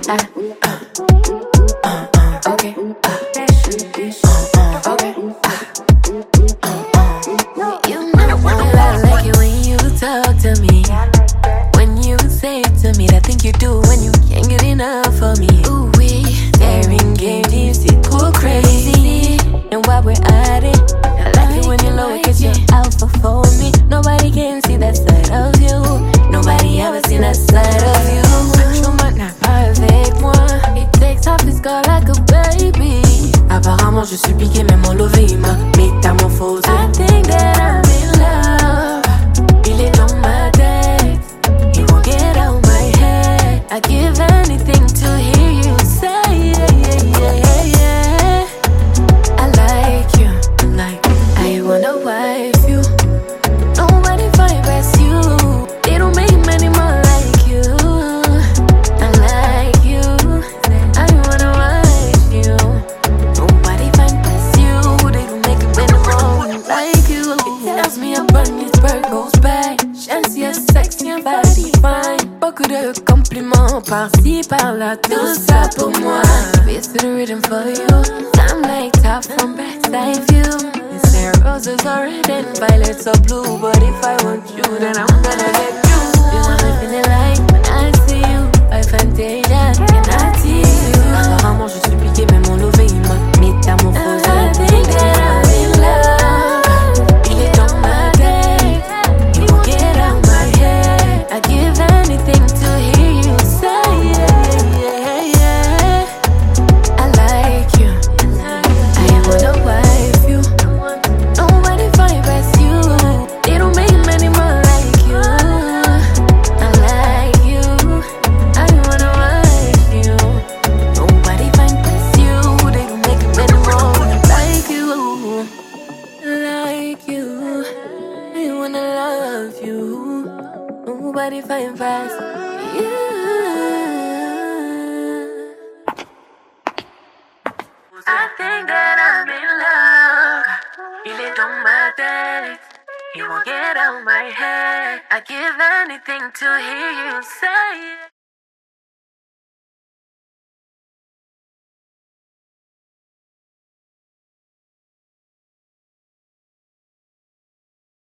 Okay. You know I like it when you talk to me. When you say to me that thing you do when you can't get enough of me. Ooh, we staring game, c'est trop crazy. And while we're at it, I like it when you low it, cause you're alpha for me. Nobody can see that side of you. Nobody ever seen that side of you. Je m'en pas avec moi. It takes off his girl like a baby. Apparemment je suis piqué, même en lové, il m'a métamorphosé. I think that I'm in love. Il est dans ma tête. He won't get out my head. I give anything to hear you say yeah. I like you, I wanna wife you. Nobody find past you. They don't make many more like you. I like you, I wanna wife you. Nobody find past you. They don't make many more like you. It tells me up on his bird goes by. Chance you're sexy and body fine. Beaucoup de compliments par-ci par-là. Tout ça pour moi. It's the rhythm for you. I'm like top from backside view. Roses are red and violets are blue. But if I want you, then I'm gonna get you. You know me feeling like when I see you. I fantasia, can I tease you? Apparemment je suis piqué, même en lové, il m'a métamorphosé. I think that I'm in love. Il est dans ma tête. He won't get out my head. I give anything to hear you say yeah. I like you, I wanna wife you. Nobody find past you. They don't make many more like you. I like you, I wanna wife you. Nobody find past you. They don't make many more like you. Like you, I wanna love you. Nobody find past you. I think that I'm in love. Il est dans ma tête. He won't get out my head. I give anything to hear you say it.